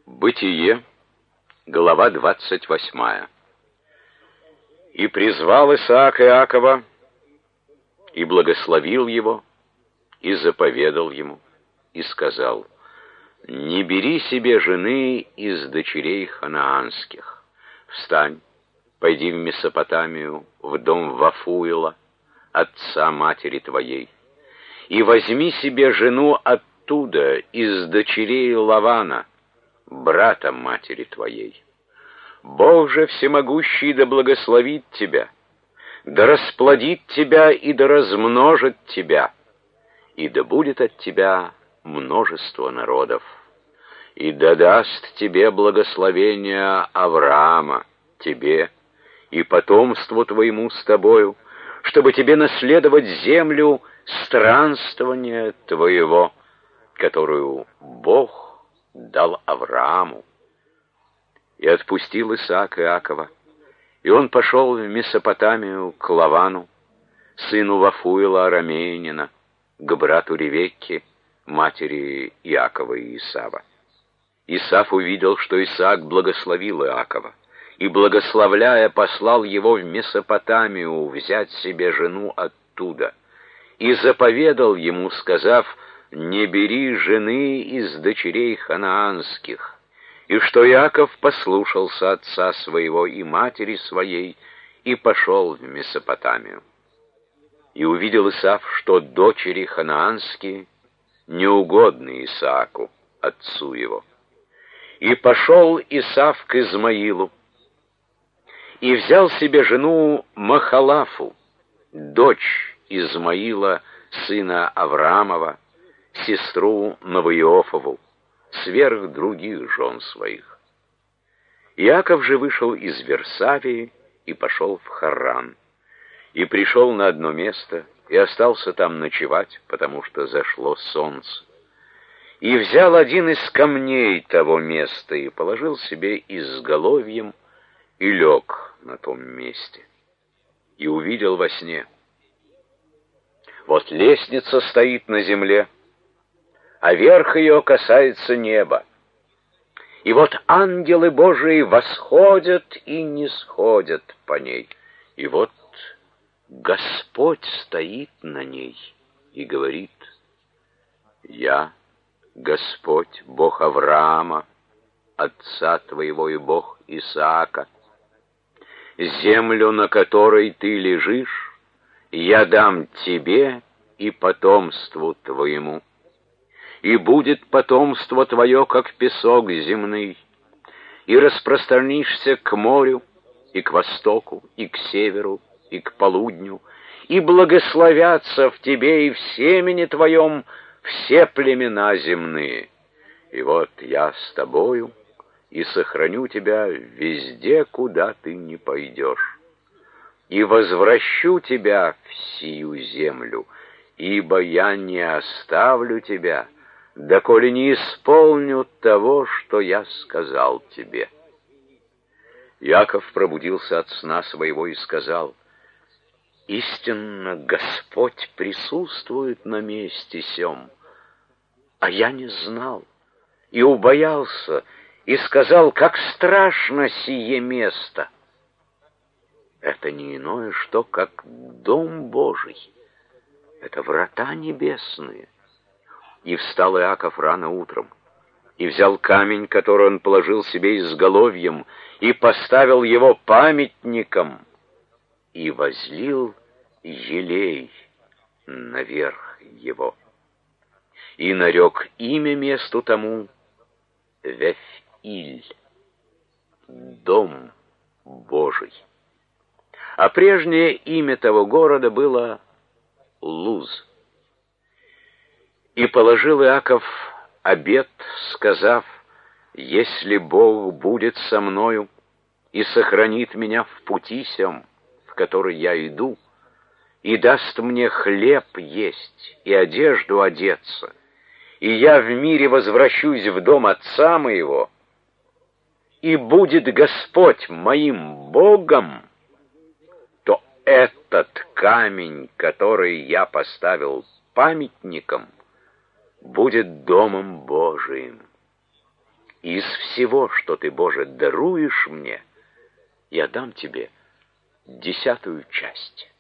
Бытие, глава 28. «И призвал Исаак Иакова, и благословил его, и заповедал ему, и сказал: не бери себе жены из дочерей ханаанских. Встань, пойди в Месопотамию, в дом Вафуила, отца матери твоей, и возьми себе жену оттуда, из дочерей Лавана, брата матери твоей. Бог же всемогущий да благословит тебя, да расплодит тебя и да размножит тебя, и да будет от тебя множество народов, и да даст тебе благословение Авраама, тебе и потомству твоему с тобою, чтобы тебе наследовать землю странствования твоего, которую Бог дал Аврааму. И отпустил Исаак Иакова, и он пошел в Месопотамию к Лавану, сыну Вафуила арамеянина, к брату Ревекке, матери Иакова и Исава. Исав увидел, что Исаак благословил Иакова, и, благословляя, послал его в Месопотамию взять себе жену оттуда, и заповедал ему, сказав: не бери жены из дочерей ханаанских, и что Иаков послушался отца своего и матери своей, и пошел в Месопотамию. И увидел Исав, что дочери ханаанские неугодны Исааку, отцу его. И пошел Исав к Измаилу, и взял себе жену Махалафу, дочь Измаила, сына Авраамова, сестру Новоиофову, сверх других жен своих. Иаков же вышел из Версавии и пошел в Харран, и пришел на одно место, и остался там ночевать, потому что зашло солнце. И взял один из камней того места, и положил себе изголовьем, и лег на том месте. И увидел во сне: вот лестница стоит на земле, а верх ее касается неба. И вот ангелы Божии восходят и нисходят по ней. И вот Господь стоит на ней и говорит: я Господь, Бог Авраама, отца твоего, и Бог Исаака. Землю, на которой ты лежишь, я дам тебе и потомству твоему. И будет потомство твое, как песок земный, и распространишься к морю, и к востоку, и к северу, и к полудню, и благословятся в тебе и в семени твоем все племена земные. И вот я с тобою, и сохраню тебя везде, куда ты не пойдешь, и возвращу тебя в сию землю, ибо я не оставлю тебя, доколе не исполню того, что я сказал тебе. Иаков пробудился от сна своего и сказал: истинно Господь присутствует на месте сем, а я не знал, и убоялся, и сказал: как страшно сие место! Это не иное, что как дом Божий, это врата небесные. И встал Иаков рано утром, и взял камень, который он положил себе изголовьем, и поставил его памятником, и возлил елей наверх его. И нарек имя месту тому Вефиль, дом Божий. А прежнее имя того города было Луз. И положил Иаков обет, сказав: если Бог будет со мною и сохранит меня в пути сем, в который я иду, и даст мне хлеб есть и одежду одеться, и я в мире возвращусь в дом отца моего, и будет Господь моим Богом, то этот камень, который я поставил памятником, будет домом Божиим. из всего, что ты, Боже, даруешь мне, я дам тебе 10-ую часть».